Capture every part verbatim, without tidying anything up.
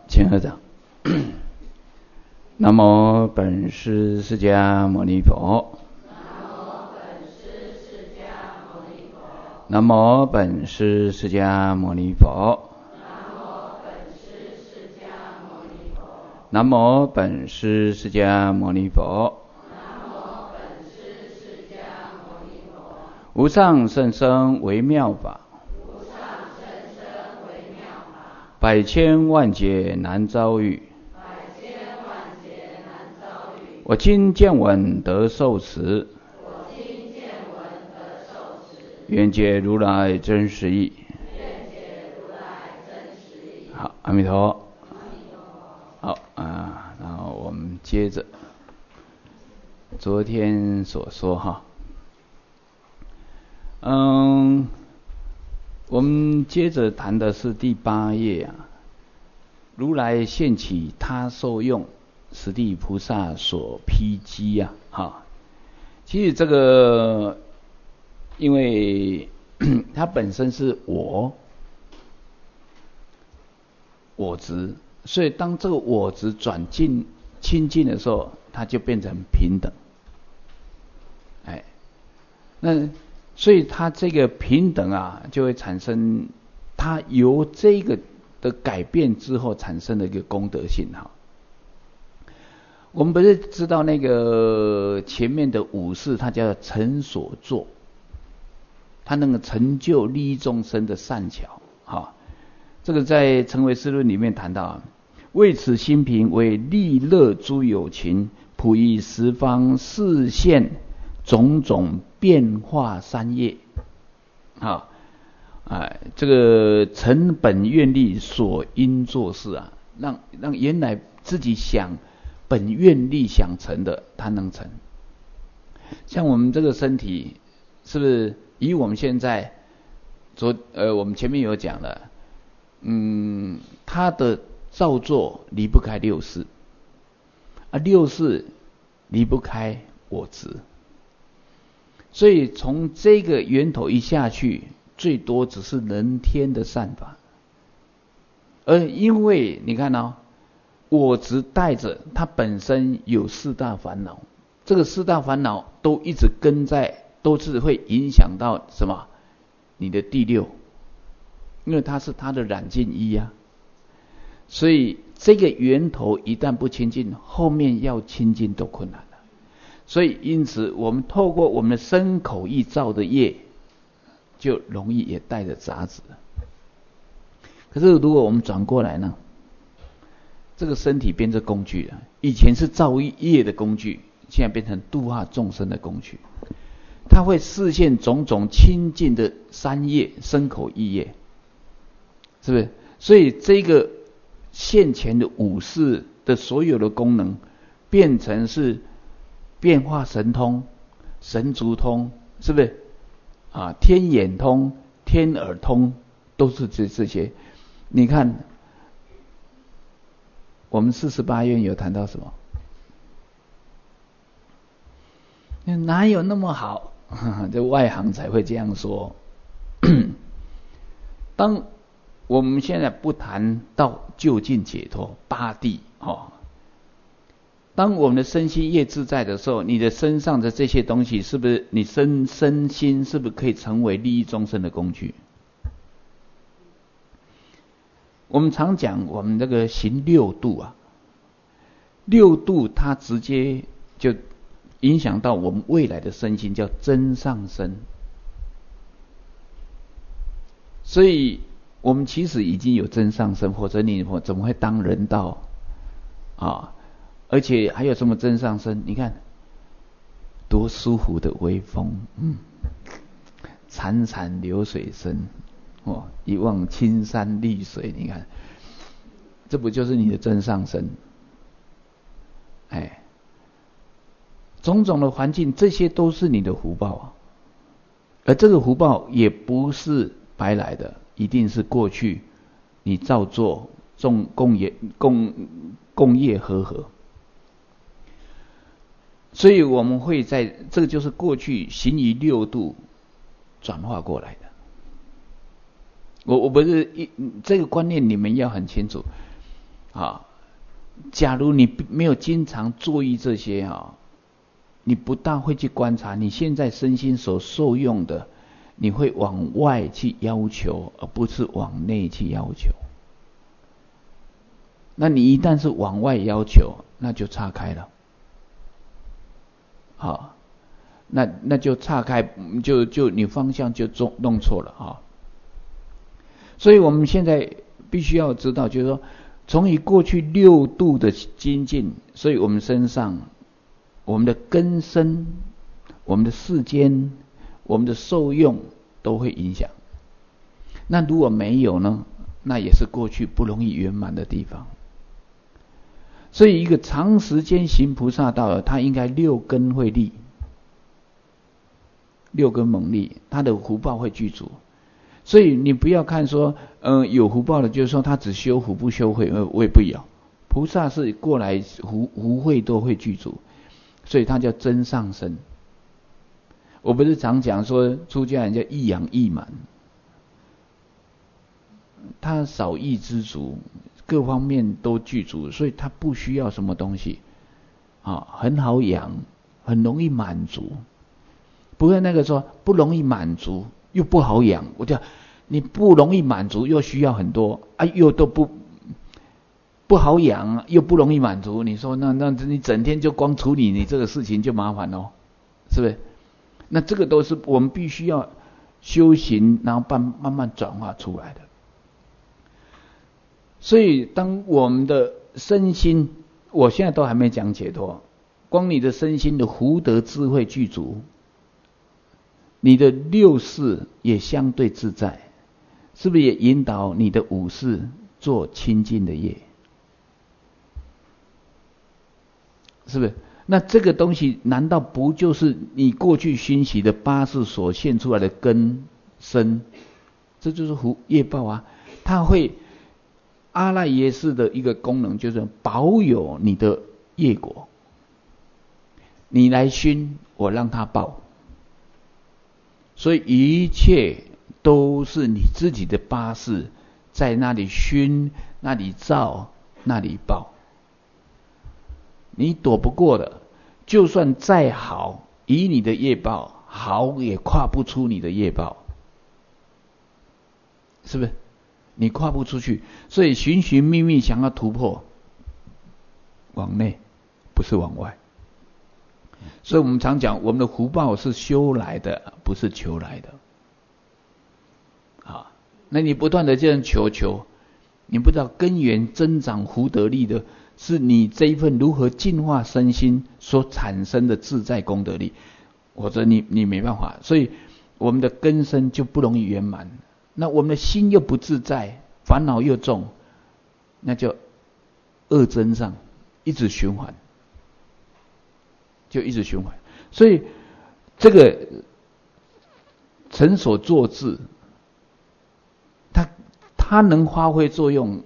请合掌。南无本师释迦牟尼佛。南无本师释迦牟尼佛。南无本师释迦牟尼佛。无上甚深微妙法，百千万劫难遭遇。我今见闻得受持，愿解如来真实义。好，阿弥陀佛。好啊，然后我们接着昨天所说哈，嗯，我们接着谈的是第八页啊，如来现起他受用，十地菩萨所披机啊，哈，其实这个因为它本身是我我执。所以当这个我执转进清净的时候，它就变成平等。哎，那所以它这个平等啊，就会产生它由这个的改变之后产生的一个功德性哈。我们不是知道那个前面的五事，它叫成所作，它能够成就利益众生的善巧哈。这个在《成唯识论》里面谈到啊，为此心平为利乐诸有情，普于十方示现种种变化三业。啊，哎，这个成本愿力所应做事啊，让让原来自己想本愿力想成的，它能成。像我们这个身体，是不是以我们现在昨呃我们前面有讲了。嗯，他的造作离不开六事，啊，六事离不开我执，所以从这个源头一下去，最多只是人天的善法，而因为你看哦，我执带着它本身有四大烦恼，这个四大烦恼都一直跟在，都是会影响到什么？你的第六。因为它是它的染净一啊，所以这个源头一旦不清净，后面要清净都困难了。所以因此我们透过我们的身口意造的业，就容易也带着杂质。可是如果我们转过来呢，这个身体变成工具了，以前是造业的工具，现在变成度化众生的工具，它会示现种种清净的三业，身口意业。是不是？所以这个现前的五事的所有的功能，变成是变化神通、神足通，是不是？啊，天眼通、天耳通，都是这这些。你看，我们四十八愿有谈到什么？哪有那么好？这外行才会这样说。当我们现在不谈到究竟解脱八地哦，当我们的身心业自在的时候，你的身上的这些东西，是不是你身身心是不是可以成为利益众生的工具？我们常讲我们这个行六度啊，六度它直接就影响到我们未来的身心，叫真上身。所以我们其实已经有真上身，否则你怎么会当人道啊？而且还有什么真上身？你看多舒服的微风，嗯，潺潺流水声，哦，一望青山绿水，你看，这不就是你的真上身？哎，种种的环境，这些都是你的福报啊，而这个福报也不是白来的。一定是过去你造作众共业共共业和合，所以我们会在这个就是过去行于六度转化过来的。我我不是一这个观念你们要很清楚， 啊，假如你没有经常注意这些啊，你不大会去观察你现在身心所受用的，你会往外去要求，而不是往内去要求。那你一旦是往外要求，那就岔开了。好，那那就岔开，就就你方向就弄错了啊。所以我们现在必须要知道，就是说，从以过去六度的精进，所以我们身上，我们的根身、我们的世间、我们的受用都会影响。那如果没有呢？那也是过去不容易圆满的地方。所以一个长时间行菩萨道的，他应该六根会立，六根猛立，他的福报会具足。所以你不要看说，呃，有福报的，就是说他只修福不修慧，我也不要。菩萨是过来福福慧都会具足，所以他叫真上身。我不是常讲说出家人叫一养一满，他少益知足，各方面都具足，所以他不需要什么东西，啊，很好养，很容易满足。不会那个说不容易满足又不好养，我讲你不容易满足又需要很多啊，又都不不好养又不容易满足，你说那那你整天就光处理你这个事情就麻烦咯，是不是？那这个都是我们必须要修行，然后慢慢慢转化出来的。所以当我们的身心，我现在都还没讲解脱，光你的身心的福德智慧具足，你的六识也相对自在，是不是也引导你的五识做清净的业？是不是？那这个东西难道不就是你过去熏习的八识所现出来的根身？这就是福业报啊！它会阿赖耶识的一个功能，就是保有你的业果。你来熏，我让它报。所以一切都是你自己的八识在那里熏，那里造，那里报。你躲不过的，就算再好，以你的业报好也跨不出你的业报，是不是？你跨不出去，所以寻寻觅觅想要突破，往内不是往外。所以我们常讲，我们的福报是修来的，不是求来的。啊，那你不断的这样求求，你不知道根源增长福德力的，是你这一份如何净化身心所产生的自在功德力，或者你你没办法，所以我们的根身就不容易圆满。那我们的心又不自在，烦恼又重，那就恶增上，一直循环，就一直循环。所以这个成所作智，它它能发挥作用，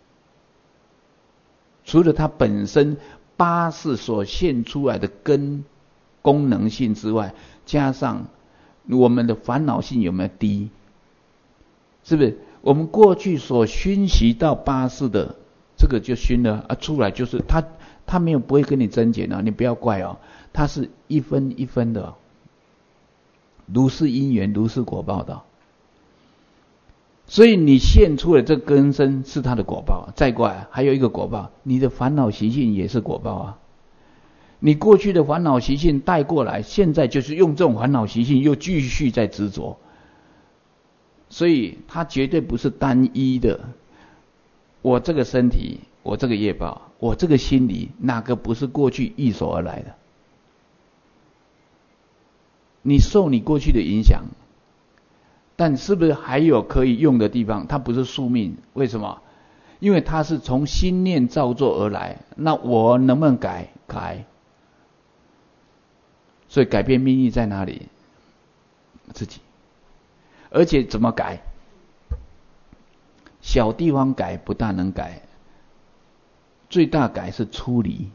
除了它本身八识所现出来的根功能性之外，加上我们的烦恼性有没有低？是不是？我们过去所熏习到八识的，这个就熏了啊，出来就是它，它没有不会跟你增减啊，你不要怪哦，它是一分一分的，如是因缘，如是果报的。所以你现出的这根身是它的果报，再过来还有一个果报，你的烦恼习性也是果报啊。你过去的烦恼习性带过来，现在就是用这种烦恼习性又继续在执着。所以它绝对不是单一的，我这个身体，我这个业报，我这个心理，哪个不是过去一手而来的？你受你过去的影响，但是不是还有可以用的地方？它不是宿命，为什么？因为它是从心念造作而来，那我能不能改？改。所以改变命运在哪里？自己。而且怎么改？小地方改不大能改，最大改是出离。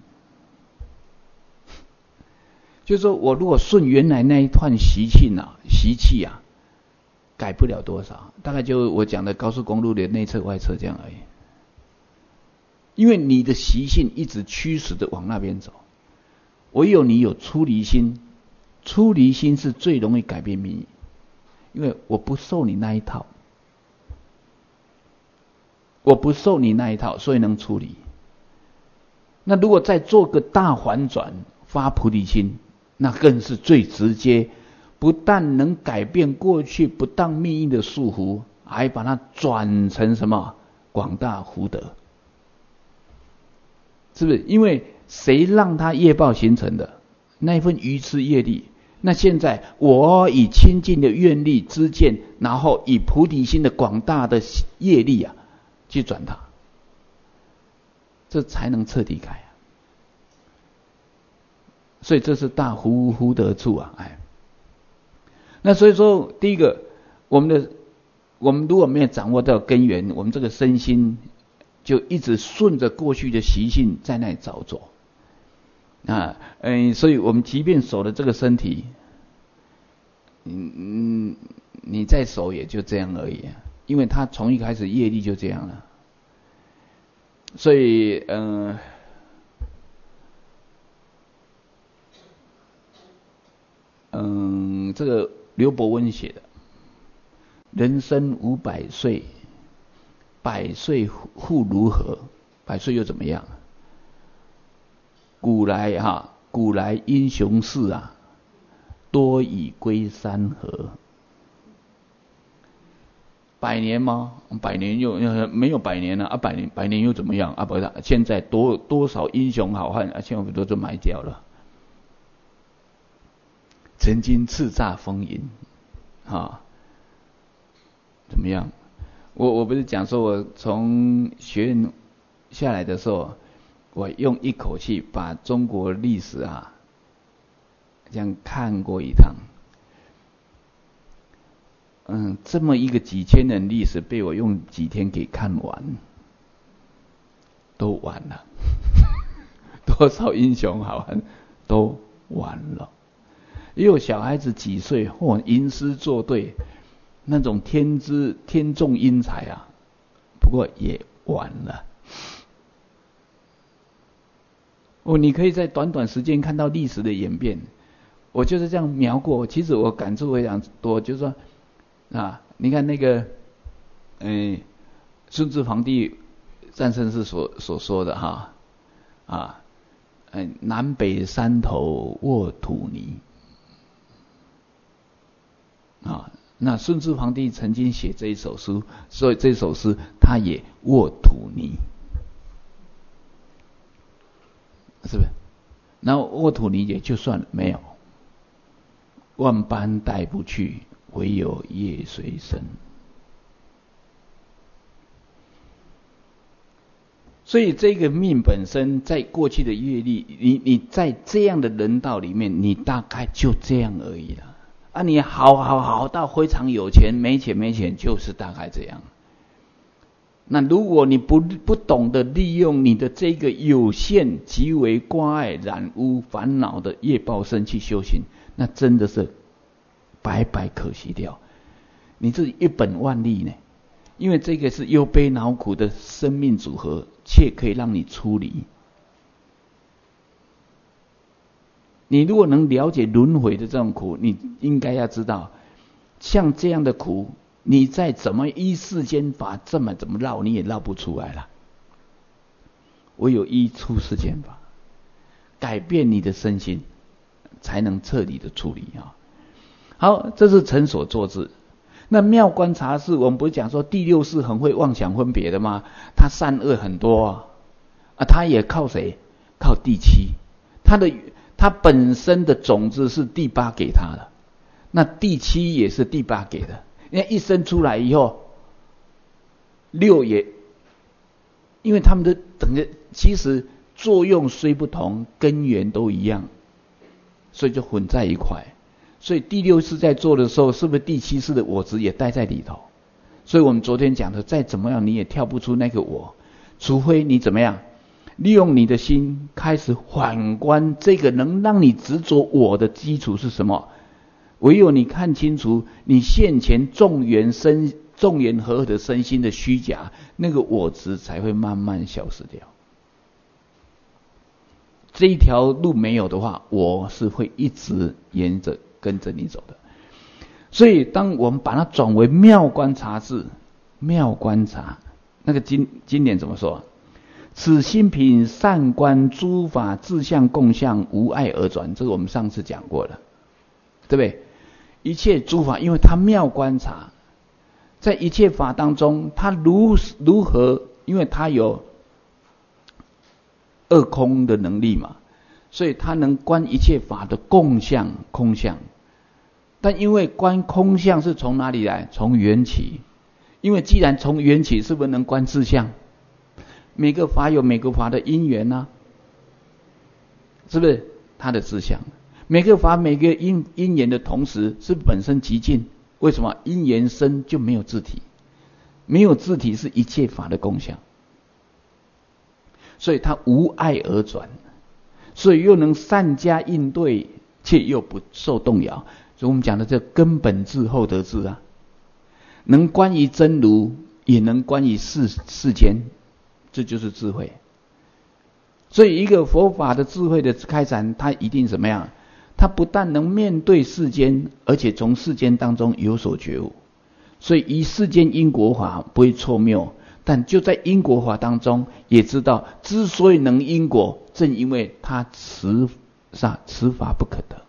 就是说我如果顺原来那一段习气啊，习气啊，改不了多少，大概就我讲的高速公路的内侧外侧这样而已。 因为你的习性一直驱使着往那边走。唯有你有出离心，出离心是最容易改变命运，因为我不受你那一套，我不受你那一套，所以能出离。那如果再做个大反转，发菩提心，那更是最直接，不但能改变过去不当命运的束缚，还把它转成什么广大福德，是不是？因为谁让他业报形成的那一份愚痴业力？那现在我以清净的愿力知见，然后以菩提心的广大的业力啊，去转它，这才能彻底改啊。所以这是大福福德处啊，哎。那所以说，第一个，我们的我们如果没有掌握到根源，我们这个身心就一直顺着过去的习性在那里找走啊，嗯，所以我们即便守了这个身体，嗯嗯，你再守也就这样而已啊，因为他从一开始业力就这样了，所以嗯。呃嗯，这个刘伯温写的“人生五百岁，百岁复如何？百岁又怎么样？古来哈，古来英雄士啊，多已归山河。百年吗？百年又没有百年了啊！百年百年又怎么样啊？不是，现在多多少英雄好汉啊，千万都都埋掉了。”曾经叱咤风云，啊，怎么样？我我不是讲说，我从学院下来的时候，我用一口气把中国历史啊，这样看过一趟。嗯，这么一个几千年历史，被我用几天给看完，都完了。多少英雄好汉都完了。也有小孩子几岁，或吟诗作对，那种天资天纵英才啊，不过也晚了。哦，你可以在短短时间看到历史的演变。我就是这样描过，其实我感触非常多，就是说啊，你看那个，嗯，顺治皇帝战胜是所所说的哈，啊，嗯，南北山头卧土泥。啊，那顺治皇帝曾经写这一首诗，所以这首诗他也卧土泥，是不是？然后卧土泥也就算了，没有，万般带不去，唯有业随身。所以这个命本身，在过去的业力，你你在这样的人道里面，你大概就这样而已了。啊，你好好好到非常有钱，没钱没钱，就是大概这样。那如果你不不懂得利用你的这个有限、极为挂碍、染污、烦恼的业报身去修行，那真的是白白可惜掉。你这一本万利呢？因为这个是忧悲恼苦的生命组合，却可以让你出离。你如果能了解轮回的这种苦，你应该要知道，像这样的苦，你再怎么依世间法这么怎么绕，你也绕不出来了。唯有依出世间法，改变你的身心，才能彻底的处理啊。好，这是成所作智。那妙观察识，我们不是讲说第六识很会妄想分别的吗？他善恶很多啊，啊，他也靠谁？靠第七，他的。他本身的种子是第八给他的，那第七也是第八给的。因为一生出来以后，六也，因为他们的整个其实作用虽不同，根源都一样，所以就混在一块。所以第六识在做的时候，是不是第七识的我执也带在里头？所以我们昨天讲的，再怎么样你也跳不出那个我，除非你怎么样？利用你的心开始反观这个能让你执着我的基础是什么？唯有你看清楚你现前众缘身众缘和合的身心的虚假，那个我执才会慢慢消失掉。 这一条路没有的话，我是会一直沿着跟着你走的。所以当我们把它转为妙观察智，妙观察，那个经经典怎么说？此心品善观诸法自相共相，无碍而转。这个我们上次讲过了，对不对？一切诸法，因为它妙观察，在一切法当中，它如如何？因为它有二空的能力嘛，所以它能观一切法的共相、空相。但因为观空相是从哪里来？从缘起。因为既然从缘起，是不是能观自相？每个法有每个法的因缘啊，是不是它的自相？每个法每个因因缘的同时，是本身极尽。为什么？因缘生就没有自体，没有自体是一切法的共相，所以它无碍而转，所以又能善加应对，且又不受动摇。所以我们讲的这根本智后得智啊，能观于真如，也能观于世世间，这就是智慧。所以一个佛法的智慧的开展，它一定怎么样？它不但能面对世间，而且从世间当中有所觉悟。所以以世间因果法不会错谬，但就在因果法当中，也知道之所以能因果，正因为它此法此法不可得。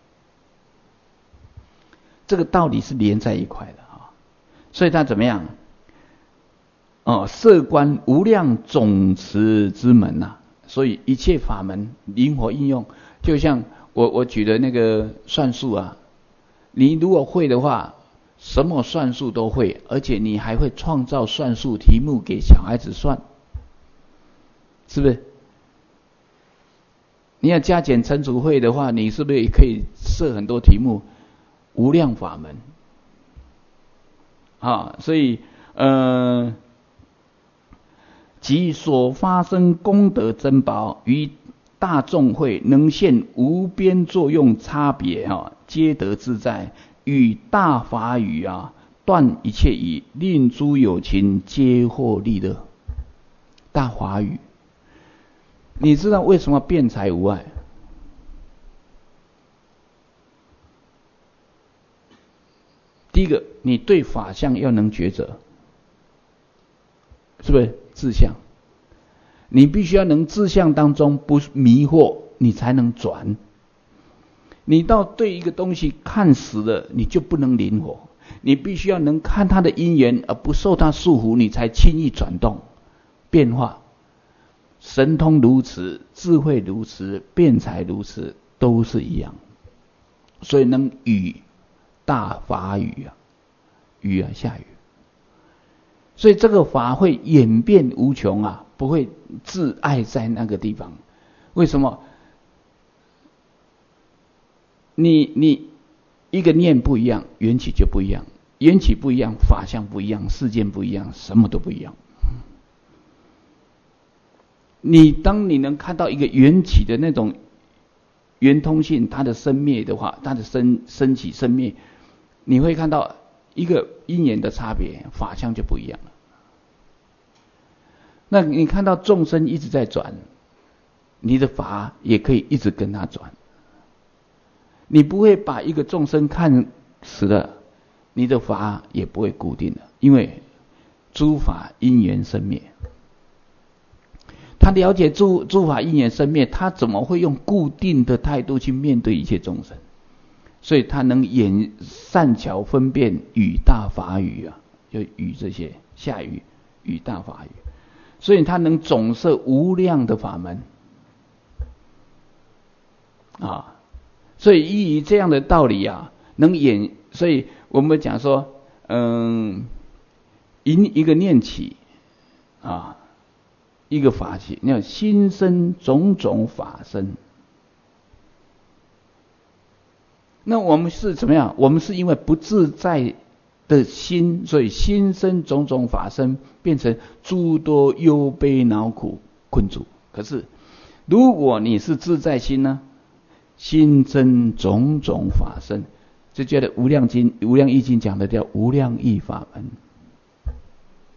这个道理是连在一块的啊，所以它怎么样？哦，摄观无量总持之门呐、啊，所以一切法门灵活应用，就像我我举的那个算术啊，你如果会的话，什么算术都会，而且你还会创造算术题目给小孩子算，是不是？你要加减乘除会的话，你是不是也可以设很多题目？无量法门啊，所以呃，即所发生功德珍宝与大众会能现无边作用差别啊，皆得自在，与大法语啊，断一切疑，令诸有情皆获利乐。大法语，你知道为什么辩才无碍？第一个，你对法相要能抉择，是不是自相？你必须要能自相当中不迷惑，你才能转。你到对一个东西看死了，你就不能灵活。你必须要能看它的因缘，而不受它束缚，你才轻易转动变化。神通如此，智慧如此，辩才如此，都是一样。所以能语大法语啊，雨啊下雨，所以这个法会演变无穷啊，不会自爱在那个地方。为什么？你你一个念不一样，缘起就不一样，缘起不一样，法相不一样，世间不一样，什么都不一样。你当你能看到一个缘起的那种圆通性，它的生灭的话，它的生升起生灭，你会看到一个因缘的差别，法相就不一样了。那你看到众生一直在转，你的法也可以一直跟他转。你不会把一个众生看死了，你的法也不会固定的，因为诸法因缘生灭。他了解诸诸法因缘生灭，他怎么会用固定的态度去面对一切众生？所以他能演善巧分辨语大法语啊，就语这些下语语大法语，所以他能总摄无量的法门啊。所以依于这样的道理啊，能演，所以我们讲说，嗯，一一个念起啊，一个法起，你看心生种种法生。那我们是怎么样？我们是因为不自在的心，所以心生种种法生，变成诸多忧悲恼苦困住。可是，如果你是自在心呢？心生种种法生，就觉得无量经、无量义经讲的叫无量义法门，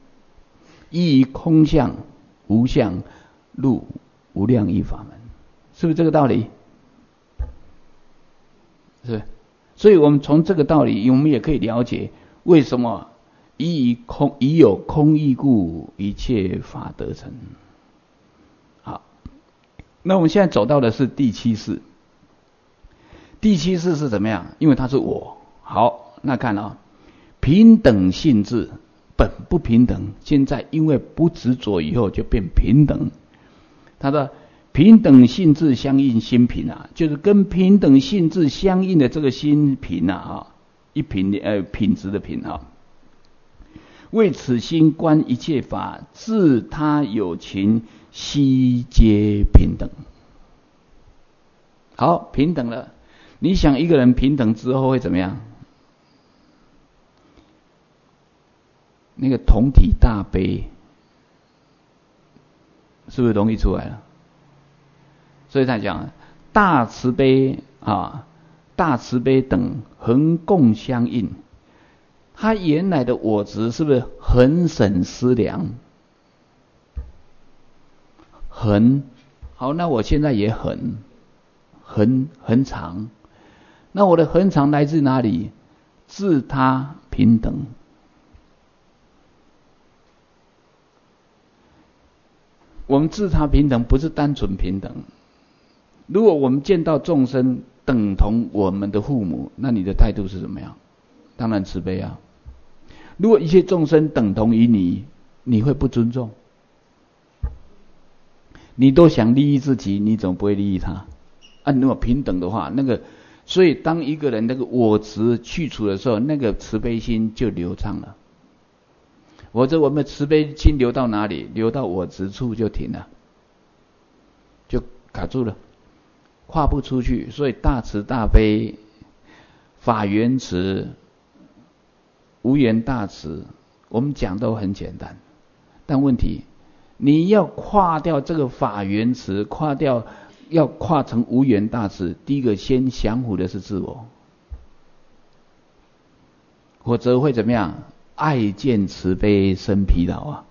依于空相、无相入无量义法门。 是不是这个道理？是，所以我们从这个道理，我们也可以了解为什么以以空以有空义故，一切法得成。好，那我们现在走到的是第七世。第七世是怎么样？因为它是我。好，那看啊，平等性质本不平等，现在因为不执着，以后就变平等。它的平等性质相应心平啊，就是跟平等性质相应的这个心平啊，啊，一品呃品质的品啊。为此心观一切法，自他有情，悉皆平等。好，平等了。你想一个人平等之后会怎么样？那个同体大悲，是不是容易出来了？所以他讲大慈悲啊，大慈悲等恒共相应。他原来的我执是不是恒审思量？恒，好，那我现在也恒，恒恒常。那我的恒常来自哪里？自他平等。我们自他平等不是单纯平等。如果我们见到众生等同我们的父母，那你的态度是怎么样？当然慈悲啊。如果一切众生等同于你，你会不尊重？你都想利益自己，你怎么不会利益他？啊，如果平等的话，那个，所以当一个人那个我执去除的时候，那个慈悲心就流畅了。否则我们的慈悲心流到哪里？流到我执处就停了，就卡住了，跨不出去。所以大慈大悲、法缘慈、无缘大慈，我们讲都很简单，但问题你要跨掉这个法缘慈，跨掉要跨成无缘大慈，第一个先降服的是自我，否则会怎么样？爱见慈悲生疲劳啊！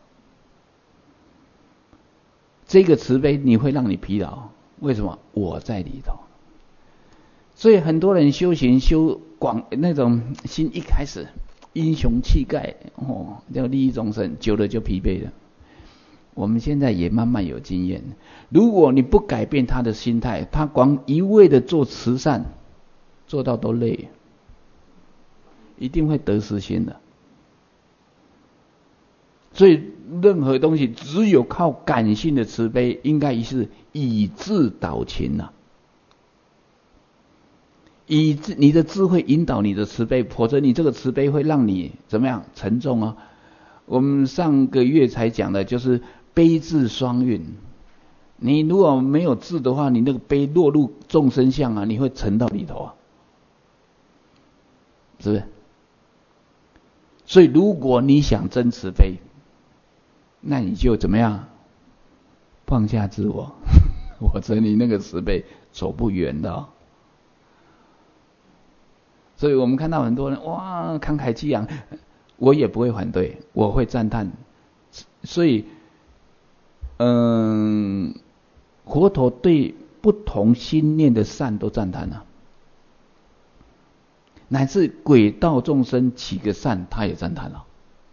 这个慈悲你会让你疲劳，为什么？我在里头。所以很多人修行修广那种心一开始英雄气概哦，要利益众生，久了就疲惫了。我们现在也慢慢有经验，如果你不改变他的心态，他光一味的做慈善，做到都累，一定会得失心的。所以任何东西只有靠感性的慈悲，应该是以智导情啊，以你的智慧引导你的慈悲，否则你这个慈悲会让你怎么样沉重啊？我们上个月才讲的就是悲智双运，你如果没有智的话，你那个悲落入众生相啊，你会沉到里头啊，是不是？所以如果你想真慈悲，那你就怎么样？放下自我，否则你那个慈悲走不远的哦。所以我们看到很多人哇慷慨激昂，我也不会反对，我会赞叹。所以，嗯，佛陀对不同心念的善都赞叹了，乃至鬼道众生起个善，他也赞叹了。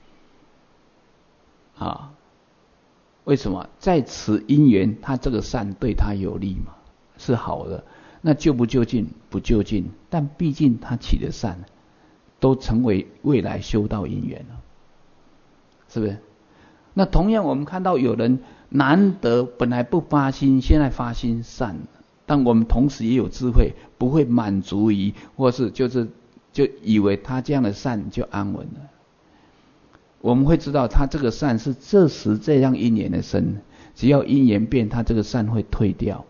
啊，为什么？在此因缘，他这个善对他有利嘛，是好的。那究不究竟？不究竟，但毕竟他起的善，都成为未来修道因缘了，是不是？那同样，我们看到有人难得本来不发心，现在发心善，但我们同时也有智慧，不会满足于，或是就是就以为他这样的善就安稳了。我们会知道，他这个善是这时这样因缘的生，只要因缘变，他这个善会退掉，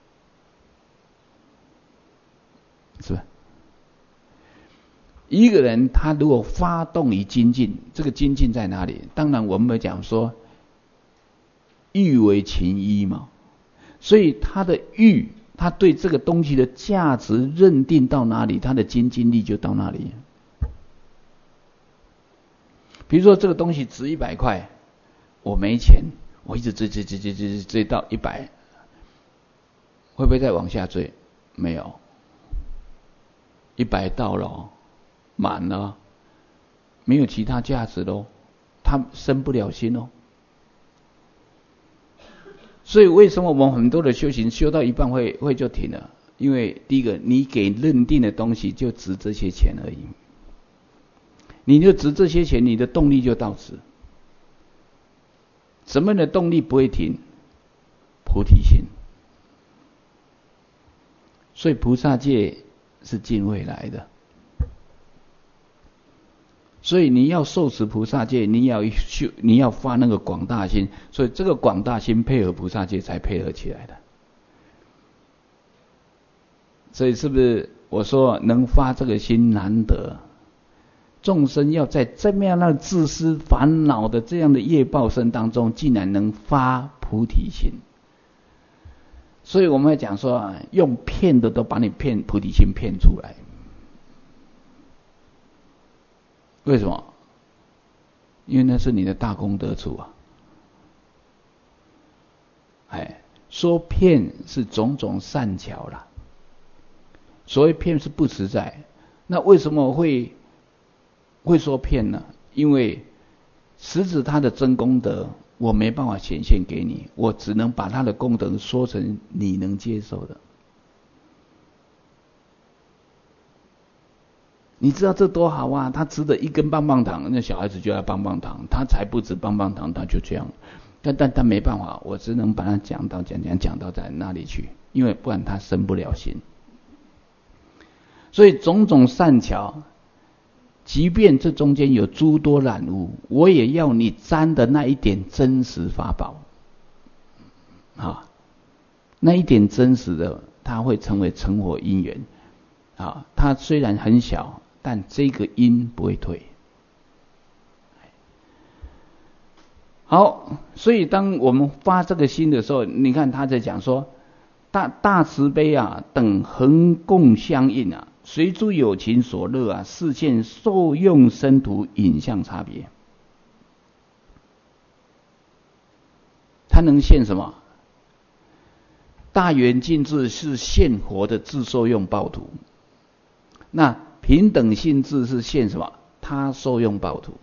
是吧？一个人他如果发动于精进，这个精进在哪里？当然我们会讲说，欲为情依嘛，所以他的欲，他对这个东西的价值认定到哪里，他的精进力就到哪里。比如说这个东西值一百块，我没钱，我一直追追追追追追到一百， 会不会再往下坠？没有，一百到了，满了，没有其他价值喽，他生不了心哦。所以为什么我们很多的修行修到一半会会就停了？因为第一个，你给认定的东西就值这些钱而已，你就值这些钱，你的动力就到此。什么样的动力不会停？菩提心。所以菩萨戒是尽未来的。所以你要受持菩萨戒，你要修，你要发那个广大心，所以这个广大心配合菩萨戒才配合起来的。所以是不是我说能发这个心难得？众生要在这么样的自私烦恼的这样的业报身当中，竟然能发菩提心。所以我们会讲说，用骗的都把你骗菩提心骗出来。为什么？因为那是你的大功德处啊！哎，说骗是种种善巧啦。所谓骗是不实在，那为什么会会说骗呢？因为实质他的真功德，我没办法显现给你，我只能把他的功德说成你能接受的。你知道这多好啊！他值得一根棒棒糖，那小孩子就要棒棒糖，他才不止棒棒糖，他就这样。但但但没办法，我只能把他讲到讲讲讲到在那里去，因为不然他生不了心。所以种种善巧，即便这中间有诸多染污，我也要你沾的那一点真实法宝啊，那一点真实的，它会成为成佛因缘啊。它虽然很小，但这个因不会退。好，所以当我们发这个心的时候，你看他在讲说，大大慈悲啊，等恒共相应啊，随诸有情所乐啊，示现受用身土影像差别。他能现什么？大圆净智是现活的自受用报土，那平等性智是现什么？他受用报土。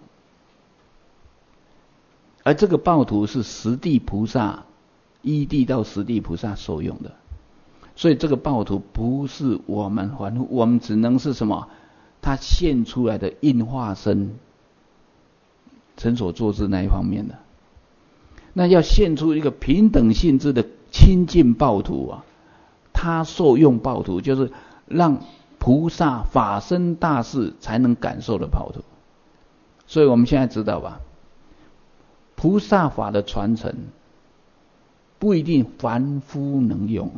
而这个报土是十地菩萨，一地到十地菩萨受用的，所以这个报土不是我们还，我们只能是什么？它现出来的应化身，成所作之那一方面的。那要现出一个平等性质的清净报土啊，它受用报土就是让菩萨法身大士才能感受的报土。所以我们现在知道吧？菩萨法的传承不一定凡夫能用。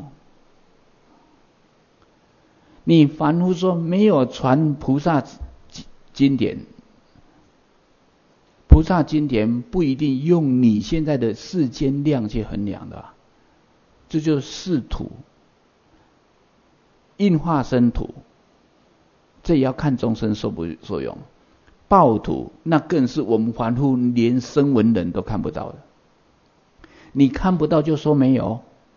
你凡夫说没有传菩萨经典，菩萨经典不一定用你现在的世间量去衡量的、啊，这就是世土、应化身土，这也要看众生受不受用。报土那更是我们凡夫连声闻人都看不到的，你看不到就说没有。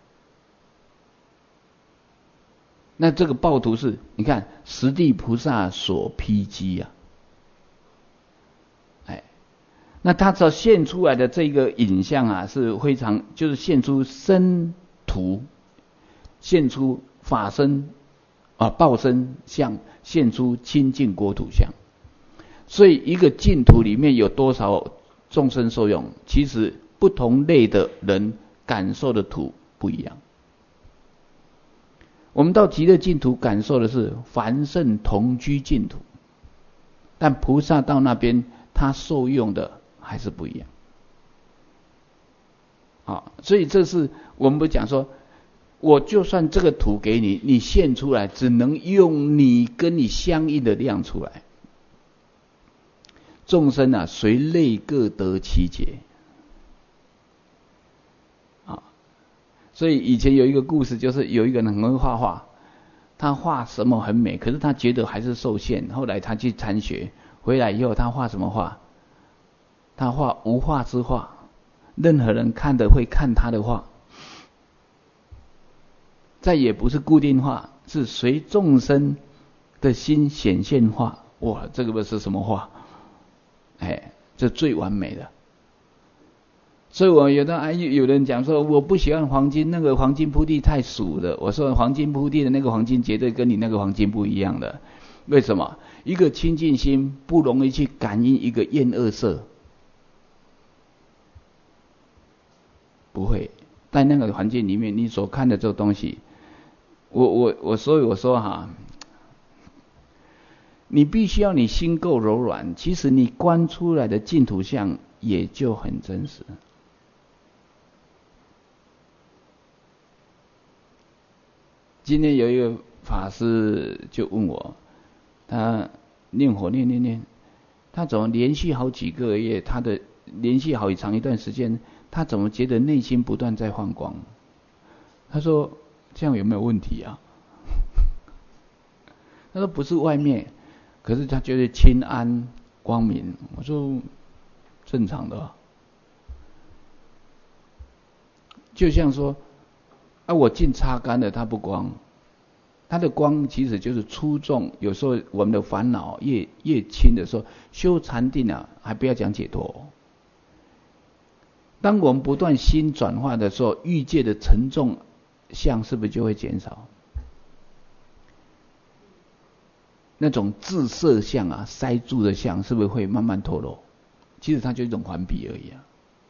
那这个报土是，你看十地菩萨所披机啊，哎，那他所现出来的这个影像啊，是非常就是现出身土，现出法身啊报身相，现出清净国土相。所以一个净土里面有多少众生受用，其实不同类的人感受的土不一样。我们到极乐净土感受的是凡圣同居净土，但菩萨到那边他受用的还是不一样。啊，所以这是我们不讲说，我就算这个土给你，你现出来只能用你跟你相应的量出来。众生啊，随类各得其节。啊，所以以前有一个故事，就是有一个人很会画画，他画什么很美，可是他觉得还是受限。后来他去参学，回来以后他画什么画？他画无画之画，任何人看的会看他的画。 再也不是固定化，是随众生的心显现化。哇，这个不是什么话？哎，这最完美的。所以我有的哎，有人讲说我不喜欢黄金，那个黄金铺地太俗了。我说黄金铺地的那个黄金绝对跟你那个黄金不一样的。为什么？一个清净心不容易去感应一个厌恶色，不会在那个环境里面，你所看的这个东西，我我我所以我说哈，你必须要你心够柔软，其实你观出来的净土相也就很真实。今天有一个法师就问我，他念佛念念念，他怎么连续好几个月，他的连续好长一段时间，他怎么觉得内心不断在放光？他说这样有没有问题啊？他说不是外面，可是他觉得清安光明。我说正常的，就像说啊，我净擦干了，它不光，它的光其实就是出众。有时候我们的烦恼越越轻的时候，修禅定啊，还不要讲解脱。当我们不断心转化的时候，欲界的沉重相是不是就会减少？那种自色相啊，塞住的相是不是会慢慢脱落？其实它就一种环比而已啊。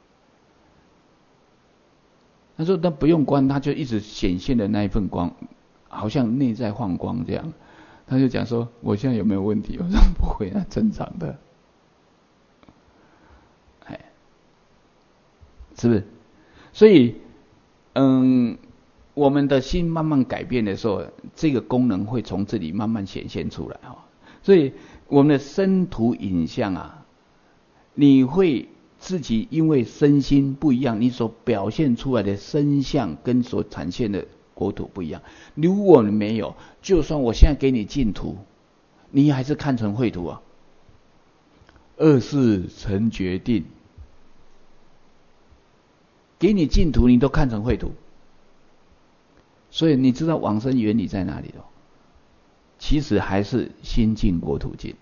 他说他不用关，他就一直显现的那一份光，好像内在放光这样。他就讲说我现在有没有问题？我说不会，那正常的。哎，是不是？所以嗯，我们的心慢慢改变的时候，这个功能会从这里慢慢显现出来啊。所以我们的身图影像啊，你会自己因为身心不一样，你所表现出来的身相跟所呈现的国土不一样。如果你没有，就算我现在给你净土，你还是看成秽土啊。二世成决定，给你净土，你都看成秽土。所以你知道往生原理在哪里了？其实还是心净国土净。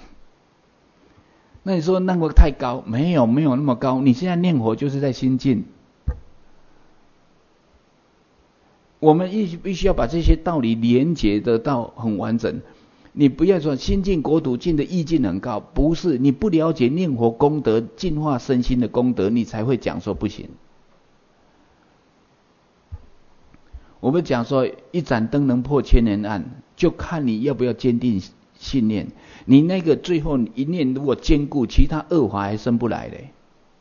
那你说那个太高？没有，没有那么高。你现在念佛就是在心净。我们必必须要把这些道理连结得到很完整。你不要说心净国土净的意境很高，不是，你不了解念佛功德、净化身心的功德，你才会讲说不行。我们讲说一盏灯能破千年暗，就看你要不要坚定信念。你那个最后一念如果坚固，其他恶法还生不来嘞。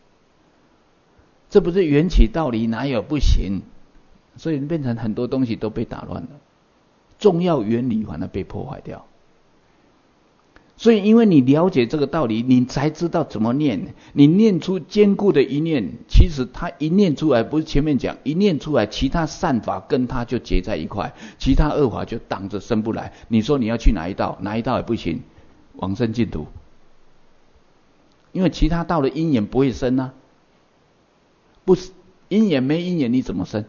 这不是缘起道理，哪有不行？所以变成很多东西都被打乱了，重要原理反而被破坏掉。所以因为你了解这个道理，你才知道怎么念。你念出坚固的一念，其实它一念出来，不是前面讲一念出来，其他善法跟它就结在一块，其他恶法就挡着生不来。你说你要去哪一道？哪一道也不行，往生净土。因为其他道的因缘不会生啊，不是因缘没因缘你怎么生？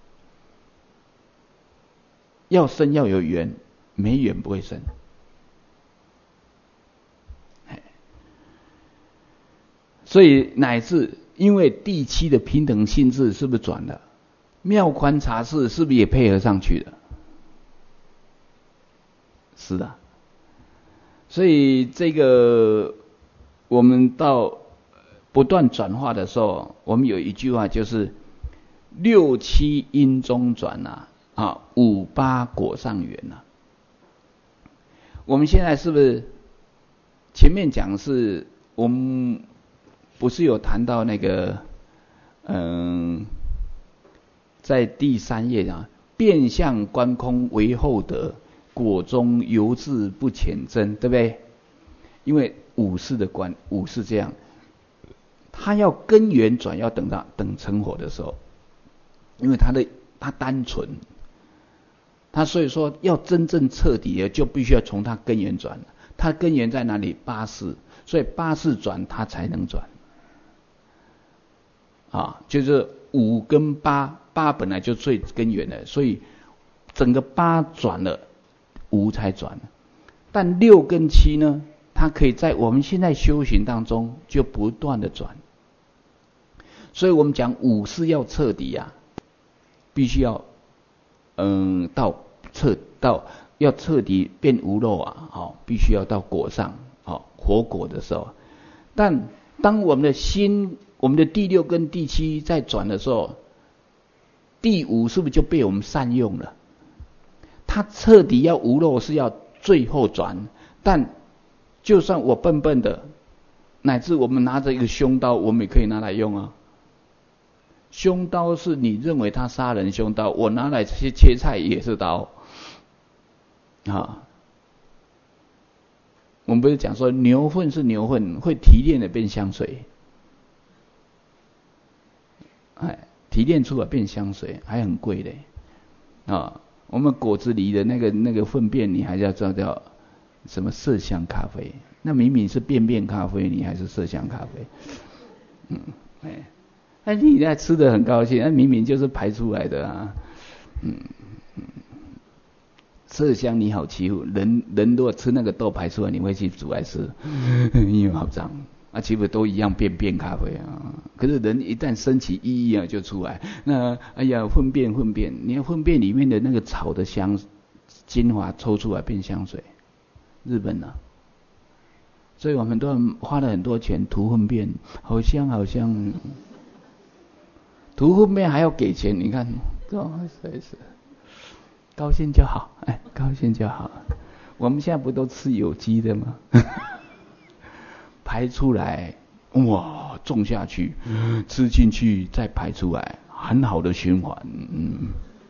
要生要有缘，没缘不会生。所以乃至因为第七的平等性质是不是转了？妙观察识是不是也配合上去了？是的。所以这个我们到不断转化的时候，我们有一句话就是六七因中转啊，啊五八果上缘啊。我们现在是不是前面讲是我们不是有谈到那个嗯，在第三页啊，变相观空为后得，果中犹自不浅真，对不对？因为五世的观，五是这样，他要根源转，要等到等成佛的时候，因为他的他单纯，他所以说要真正彻底的，就必须要从他根源转。他根源在哪里？八世，所以八世转他才能转。啊，就是五跟八，八本来就最根源的，所以整个八转了，无才转。但六跟七呢，它可以在我们现在修行当中就不断的转。所以我们讲五是要彻底啊，必须要嗯到彻到要彻底变无漏啊，好，必须要到果上，好，活果的时候。但当我们的心，我们的第六跟第七在转的时候，第五是不是就被我们善用了？它彻底要无漏是要最后转，但就算我笨笨的，乃至我们拿着一个凶刀，我们也可以拿来用啊。凶刀是你认为它杀人凶刀，我拿来切切菜也是刀啊。我们不是讲说牛粪是牛粪，会提炼的变香水，哎，提炼出来变香水还很贵嘞啊。我们果子狸的那个那个粪便，你还要知道叫什么麝香咖啡？那明明是便便咖啡，你还是麝香咖啡？嗯，哎，那你在吃的很高兴，那明明就是排出来的啊。嗯嗯，麝香你好欺负，人人如果吃那个豆排出来，你会去煮来吃，因为好脏。啊，其实都一样便便咖啡啊，可是人一旦升起意义啊，就出来。那哎呀，粪便粪便，你看粪便里面的那个草的香精华抽出来变香水，日本啊，所以我们很多人花了很多钱涂粪便，好香好香，涂粪便还要给钱，你看，哦，是是，高兴就好，哎，高兴就好。我们现在不都吃有机的吗？排出来，哇，种下去，吃进去，再排出来，很好的循环，嗯，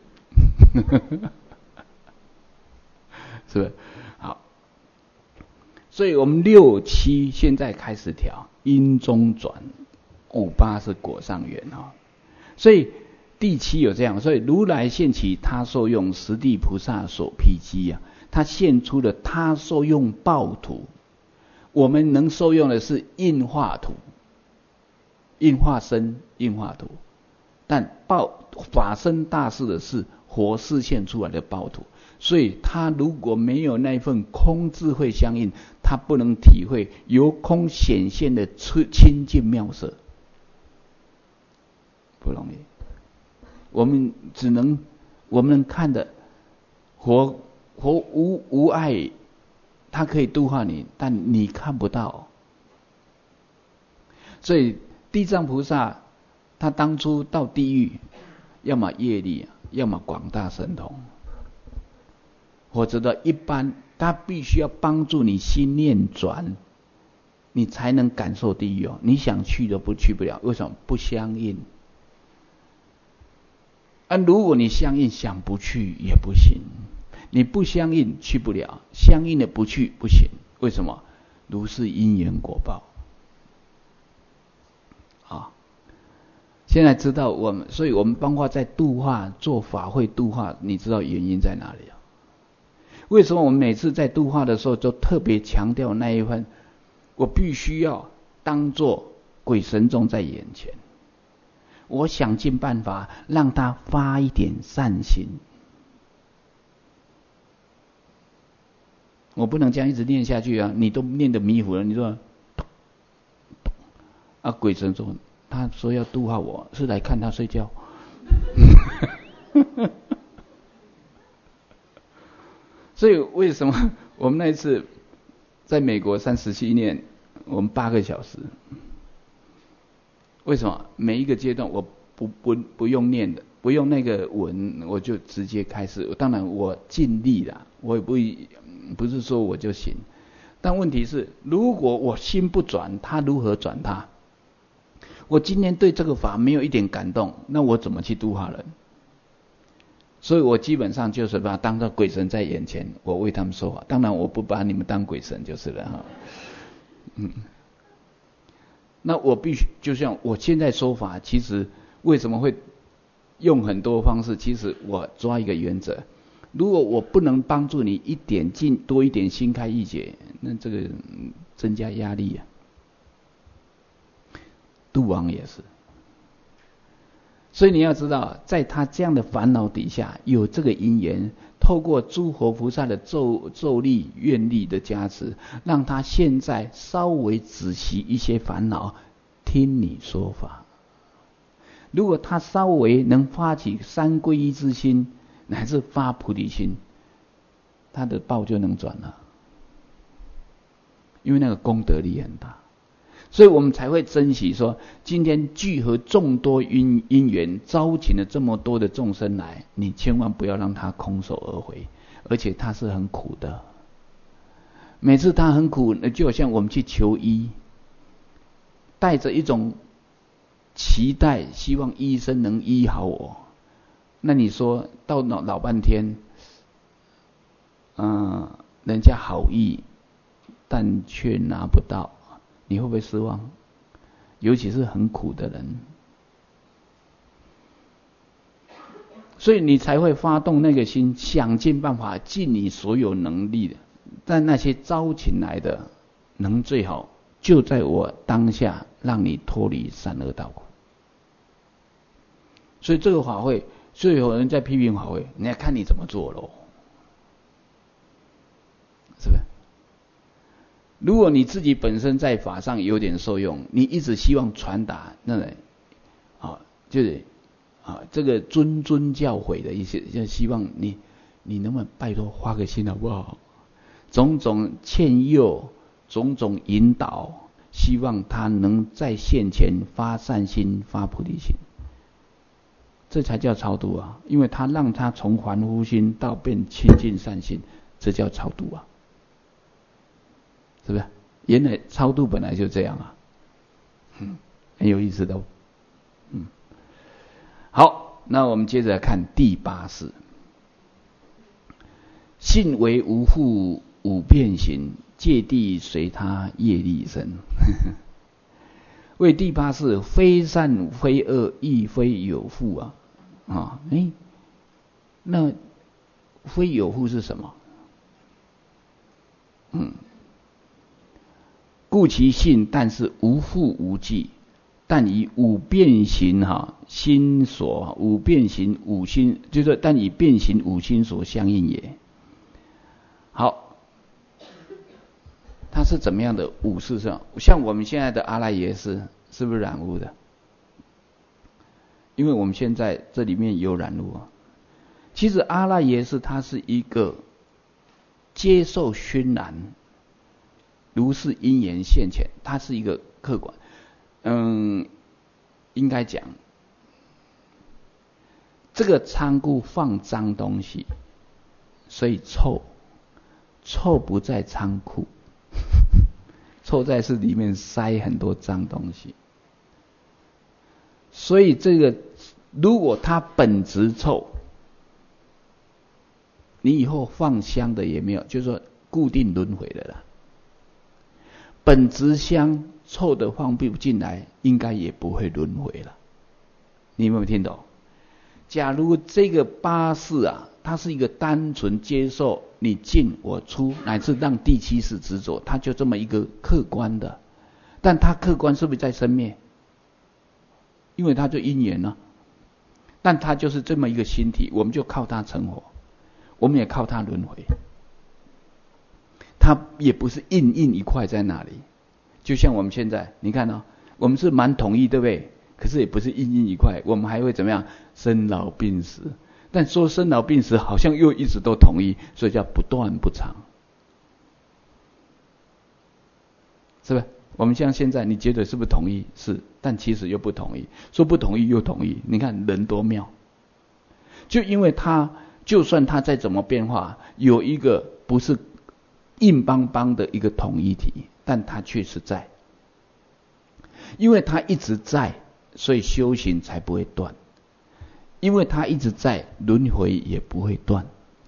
是不是？好，所以我们六七现在开始调，因中转，五八是果上缘啊。所以第七有这样，所以如来现起他受用，十地菩萨所披机啊，他现出了他受用报土。我们能受用的是应化土、应化身、应化土，但报法身大士的是活示现出来的报土，所以他如果没有那份空智慧相应，他不能体会由空显现的清净妙色，不容易。我们只能我们能看的活活无无碍。他可以度化你，但你看不到。所以地藏菩萨他当初到地狱，要么业力，要么广大神通，或者的一般，他必须要帮助你心念转，你才能感受地狱哦。你想去都不去不了，为什么？不相应。啊，如果你相应，想不去也不行。你不相应去不了，相应的不去不行，为什么？如是因缘果报。啊，现在知道我们，所以我们包括在度化做法会度化，你知道原因在哪里啊？为什么我们每次在度化的时候，就特别强调那一份，我必须要当作鬼神众在眼前，我想尽办法让他发一点善心。我不能这样一直念下去啊！你都念得迷糊了，你说啊，鬼神说他说要度化我，是来看他睡觉。所以为什么我们那一次在美国三十七念，我们八个小时？为什么？每一个阶段我不不不用念的，不用那个文，我就直接开始。当然我尽力啦，我也不不是说我就行。但问题是，如果我心不转，他如何转他？我今天对这个法没有一点感动，那我怎么去度化人？所以我基本上就是把它当作鬼神在眼前，我为他们说法。当然我不把你们当鬼神就是了哈。嗯，那我必须就像我现在说法，其实为什么会用很多方式？其实我抓一个原则，如果我不能帮助你一点进多一点心开意解，那这个增加压力啊。度王也是， 所以你要知道，在他这样的烦恼底下，有这个因缘，透过诸佛菩萨的咒咒力、愿力的加持，让他现在稍微止息一些烦恼，听你说法。如果他稍微能发起三皈依之心，乃至发菩提心，他的报就能转了，因为那个功德力很大。所以我们才会珍惜说，今天聚合众多因因缘，招请了这么多的众生来，你千万不要让他空手而回，而且他是很苦的。每次他很苦，就好像我们去求医，带着一种期待，希望医生能医好我。那你说到老老半天，嗯，人家好意，但却拿不到。你会不会失望？尤其是很苦的人，所以你才会发动那个心，想尽办法，尽你所有能力的。但那些招请来的，能最好就在我当下，让你脱离三恶道苦。所以这个法会，所以有人在批评法会，你要看你怎么做咯，是不是？如果你自己本身在法上有点受用，你一直希望传达那个啊，就是啊这个谆谆教诲的一些，就希望你你能不能拜托花个心好不好？种种劝诱，种种引导，希望他能在现前发善心、发菩提心，这才叫超度啊！因为他让他从凡夫心到变清净善心，这叫超度啊！是不是？原来超度本来就这样啊，嗯，很有意思的哦。嗯，好，那我们接着来看第八世，信为无复五变形，戒地随他业力生。为第八世，非善非恶，亦非有复啊啊！哎，那非有复是什么？嗯。故其性，但是无复无记，但以五变形哈心所，五变形五心，就是但以变形五心所相应也。好，它是怎么样的五事上？像我们现在的阿赖耶识，是不是染污的？因为我们现在这里面有染污啊。其实阿赖耶识它是一个接受熏染。如是因缘现前，它是一个客观，嗯，应该讲，这个仓库放脏东西，所以臭，臭不在仓库，臭在是里面塞很多脏东西，所以这个如果它本质臭，你以后放香的也没有，就是说固定轮回的啦。本质香臭的放不进来，应该也不会轮回了。你有没有听懂？假如这个八世啊，它是一个单纯接受你进我出，乃至让第七世执着，它就这么一个客观的，但它客观是不是在生灭？因为它就因缘啊，但它就是这么一个心体，我们就靠它成活，我们也靠它轮回。它也不是硬硬一块在那里，就像我们现在，你看哦，我们是蛮统一，对不对？可是也不是硬硬一块，我们还会怎么样？生老病死。但说生老病死，好像又一直都统一，所以叫不断不长，是不是？我们像现在，你觉得是不是统一？是，但其实又不统一。说不统一又统一，你看人多妙。就因为它，就算它再怎么变化，有一个不是硬邦邦的一个统一体，但它却是在，因为它一直在，所以修行才不会断，因为它一直在，轮回也不会断。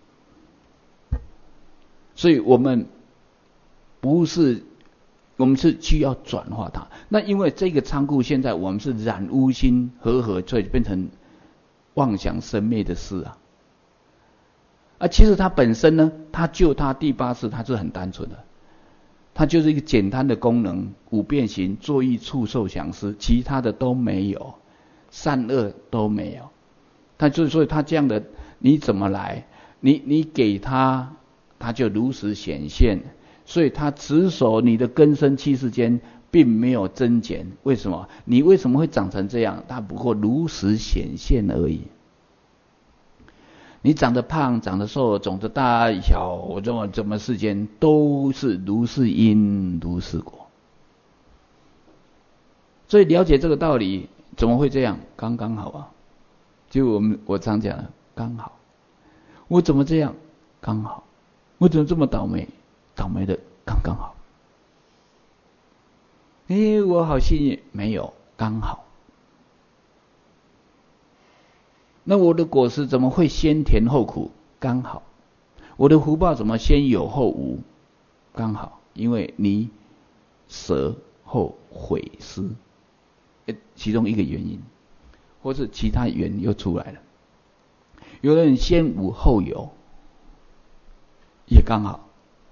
所以我们不是，我们是需要转化它。那因为这个仓库现在我们是染污心和合，所以变成妄想生灭的事啊。啊，其实它本身呢，它就它第八识，它是很单纯的，它就是一个简单的功能，五变形、作意、触、受、想、思，其他的都没有， 善恶都没有。他就是说他这样的，你怎么来？你你给他，他就如实显现。所以他执守你的根生七世间，并没有增减。为什么？你为什么会长成这样？他不过如实显现而已。你长得胖，长得瘦，长得大小，这么这么世间都是如是因，如是果。所以了解这个道理，怎么会这样？刚刚好啊！就我们我常讲的，刚好。我怎么这样？刚好。我怎么这么倒霉？倒霉的刚刚好。哎，我好幸运，没有，刚好。那我的果实怎么会先甜后苦？刚好。我的福报怎么先有后无？刚好。因为你舍后悔失，其中一个原因，或是其他原因又出来了。有人先无后有，也刚好。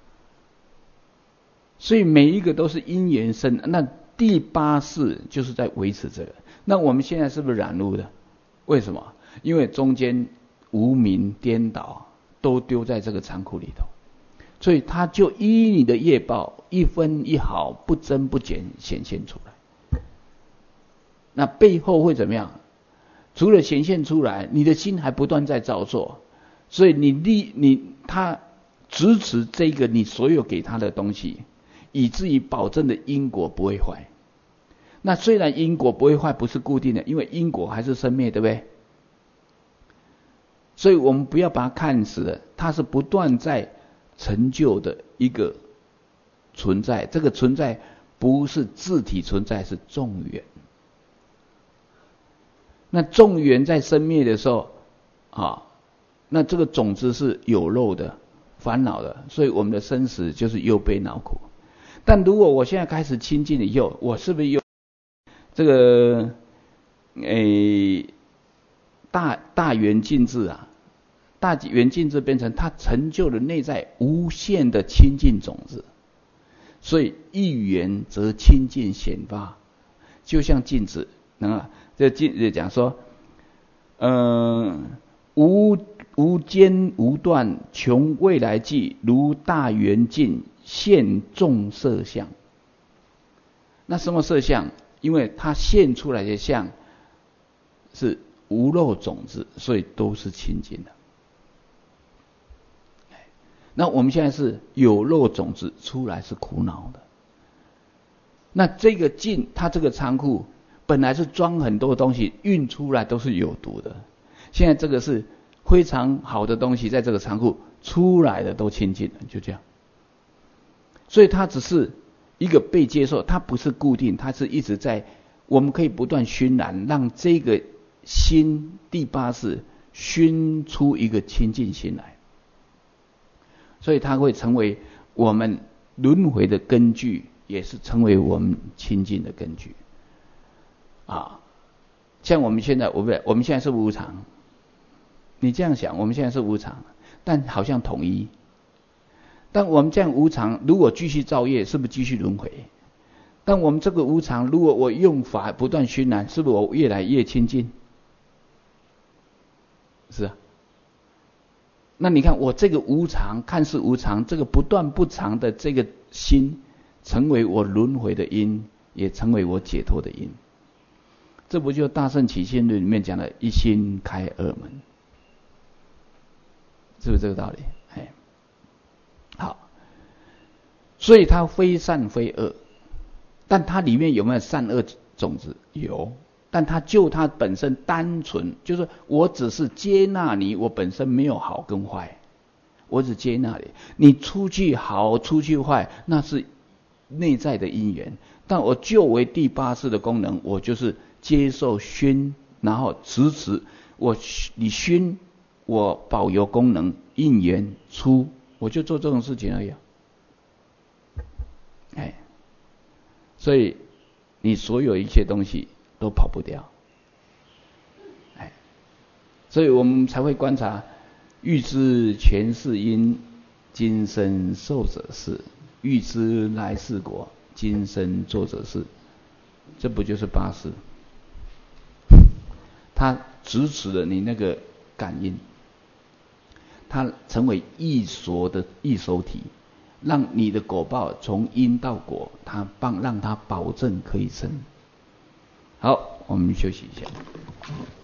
所以每一个都是因缘生。那第八世就是在维持这个。那我们现在是不是染污的？为什么？因为中间无明颠倒，都丢在这个仓库里头，所以它就依你的业报一分一毫不增不减显现出来。那背后会怎么样？除了显现出来，你的心还不断在造作，所以你立你他支持这个你所有给他的东西，以至于保证的因果不会坏。那虽然因果不会坏，不是固定的，因为因果还是生灭，对不对？所以我们不要把它看死了，它是不断在成就的一个存在。这个存在不是自体存在，是众缘。那众缘在生灭的时候啊，那这个种子是有漏的、烦恼的，所以我们的生死就是忧悲恼苦。但如果我现在开始亲近以后，我是不是有这个诶大大圆净智啊？大圆净智变成它成就了内在无限的清净种子，所以一圆则清净显发，就像镜子，啊，这镜子讲说，嗯、呃，无无间无断，穷未来际，如大圆镜现众色相。那什么色相？因为它现出来的相是无漏种子，所以都是清净的。那我们现在是有漏种子出来是苦恼的。那这个镜，它这个仓库本来是装很多东西，运出来都是有毒的。现在这个是非常好的东西，在这个仓库出来的都清净了，就这样。所以它只是一个被接受，它不是固定，它是一直在，我们可以不断熏染，让这个心第八识熏出一个清净心来。所以它会成为我们轮回的根据，也是成为我们清净的根据。啊，像我们现在，我不，我们现在是无常。你这样想，我们现在是无常，但好像统一。但我们这样无常，如果继续造业，是不是继续轮回？但我们这个无常，如果我用法不断熏染，是不是我越来越清净？是啊。那你看我这个无常，看似无常，这个不断不常的这个心，成为我轮回的因，也成为我解脱的因。这不就大圣起信论里面讲的一心开二门，是不是这个道理？哎，好，所以它非善非恶，但它里面有没有善恶种子？有。但它就它本身单纯，就是我只是接纳你，我本身没有好跟坏，我只接纳你。你出去好，出去坏，那是内在的因缘。但我就为第八识的功能，我就是接受熏，然后持持我你熏，我保有功能，因缘出，我就做这种事情而已啊。哎，所以你所有一切东西都跑不掉，哎，所以我们才会观察，欲知前世因，今生受者是；欲知来世果，今生做者是。这不就是八识？ 它支持了你那个感应，它成为易熟的易熟体，让你的果报从因到果，它帮让它保证可以生。好，我们休息一下。